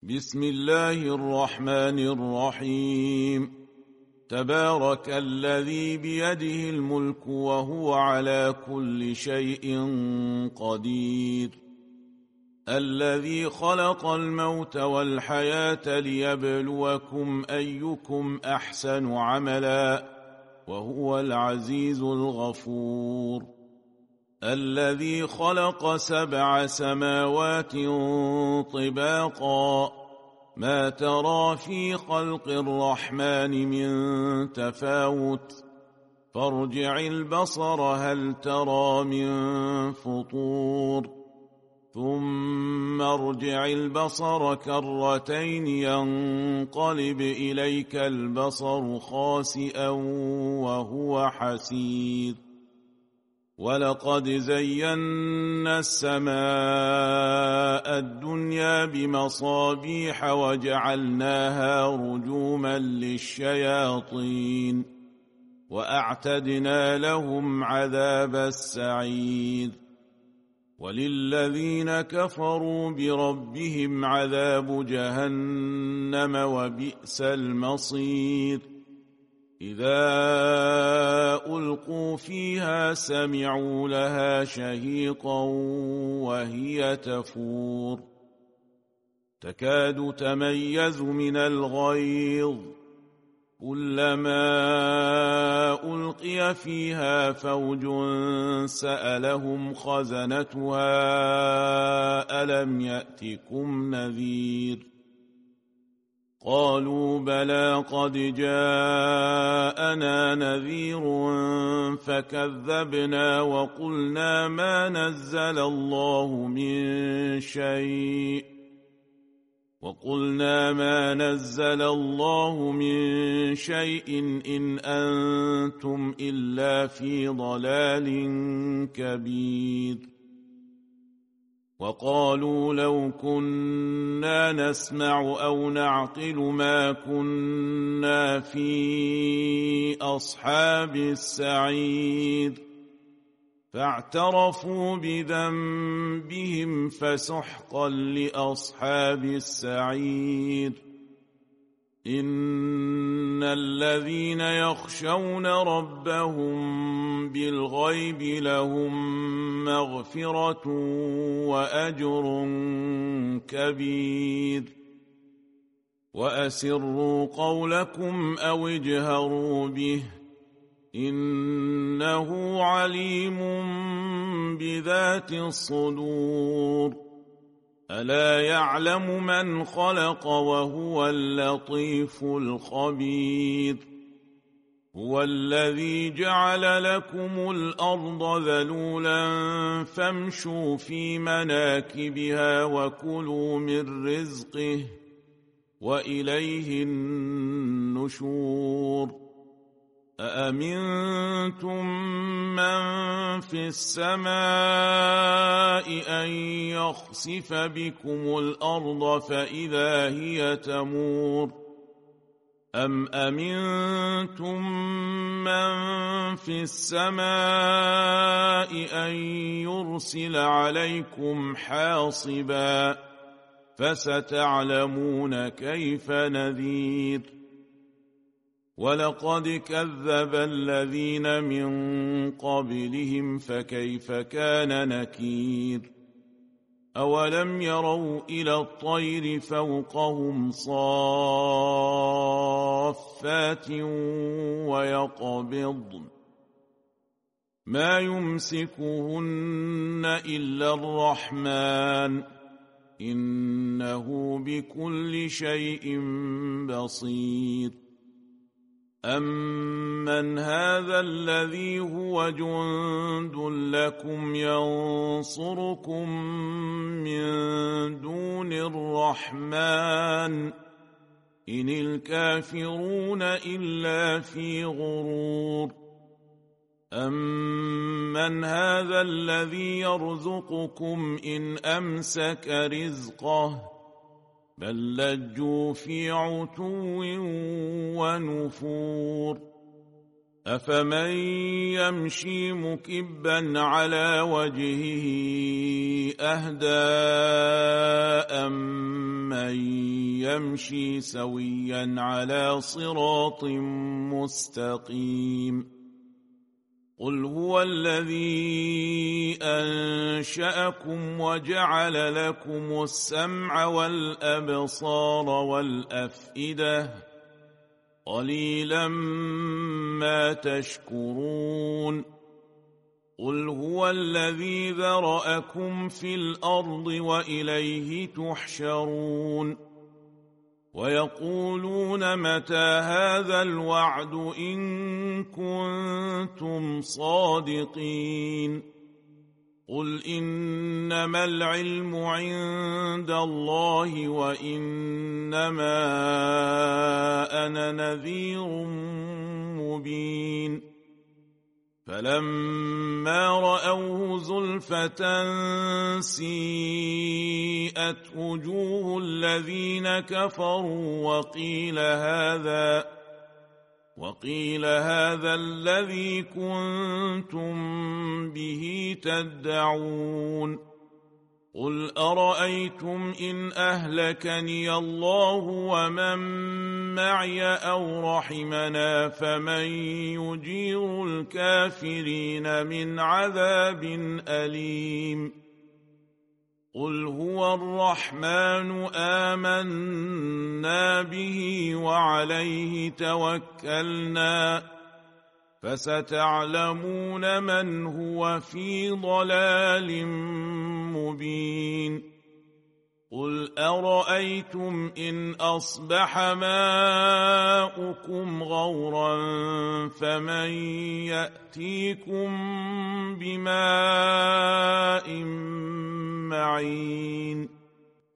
بسم الله الرحمن الرحيم. تبارك الذي بيده الملك وهو على كل شيء قدير. الذي خلق الموت والحياة ليبلوكم أيكم أحسن عملا وهو العزيز الغفور. الذي خلق 7 سماوات طباقا ما ترى في خلق الرحمن من تفاوت فارجع البصر هل ترى من فطور ثم ارجع البصر كرتين ينقلب إليك البصر خاسئا وهو حسير. ولقد زينا السماء الدنيا بمصابيح وجعلناها رجوما للشياطين وأعتدنا لهم عذاب السعير. وللذين كفروا بربهم عذاب جهنم وبئس المصير. إذا ألقوا فيها سمعوا لها شهيقا وهي تفور تكاد تميز من الغيظ كلما ألقي فيها فوج سألهم خزنتها ألم يأتكم نذير قالوا بلى قد جاءنا نذير فكذبنا وقلنا ما نزل الله من شيء إن أنتم إلا في ضلال كبير. وقالوا لو كنا نسمع أو نعقل ما كنا في أصحاب السعير فاعترفوا بذنبهم فسحقا لأصحاب السعير. إن الذين يخشون ربهم بالغيب لهم مغفرة وأجر كبير. وأسروا قولكم أو اجهروا به إنه عليم بذات الصدور. ألا يعلم من خلق وهو اللطيف الخبير. هو الذي جعل لكم الأرض ذلولا فامشوا في مناكبها وكلوا من رزقه وإليه النشور. أأمنتم من في السماء أن يخسف بكم الأرض فإذا هي تمور أم أمنتم من في السماء أن يرسل عليكم حاصبا فستعلمون كيف نذير. ولقد كذب الذين من قبلهم فكيف كان نكير. أولم يروا إلى الطير فوقهم صافات ويقبضن ما يمسكهن إلا الرحمن إنه بكل شيء بصير. أمن هذا الذي هو جند لكم ينصركم من دون الرحمن إن الكافرون إلا في غرور. أمن هذا الذي يرزقكم إن أمسك رزقه بل لجوا في عتو ونفور. أفمن يمشي مكبا على وجهه أهدى أمن يمشي سويا على صراط مستقيم قل هو الذي أنشأكم وجعل لكم السمع والأبصار والأفئدة قليلا ما تشكرون قل هو الذي ذرأكم في الأرض وإليه تحشرون ويقولون متى هذا الوعد إن كنتم صادقين قل إنما العلم عند الله وإنما أنا نذير مبين فلما رأوه زلفة سيئت وجوه الذين كفروا وقيل هذا الذي كنتم به تدعون قل أرأيتم إن أهلكني الله ومن معي أو رحمنا فمن يجير الكافرين من عذاب أليم قل هو الرحمن آمنا به وعليه توكلنا فستعلمون من هو في ضلال مبين قل أرأيتم إن أصبح ماؤكم غورا فمن يأتيكم بماء معين